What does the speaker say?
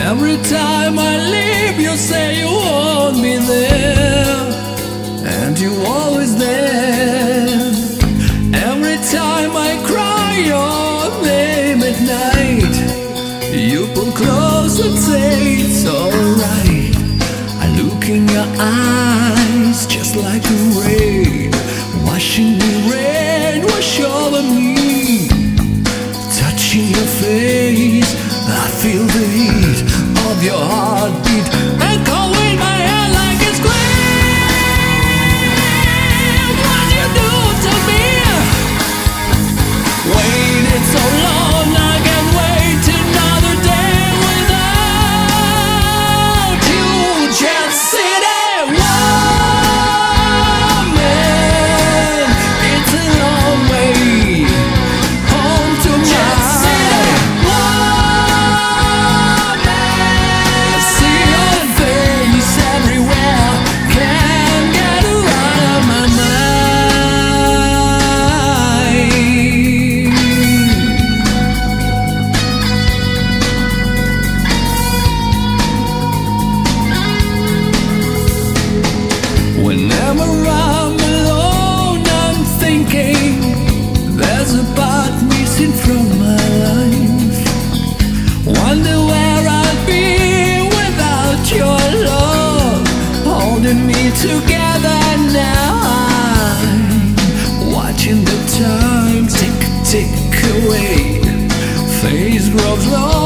Every time I leave, you say you won't be there, and you're always there. Every time I cry your name at night, you pull close and say it's alright. I look in your eyes just like the rain, washing the rain wash over me. Touching your face, I feel the heat of your heartbeat, echoing my head like it's scream. What you do to me? Waited so long, I can't wait another day without you. Just sit there, woman. It's a long way home to my. See your face everywhere, can't get her out of my mind. Whenever I'm alone, I'm thinking there's a part missing from my life. Wonder where I'll be without your love, holding me together now. I'm watching the time tick away, face grows low.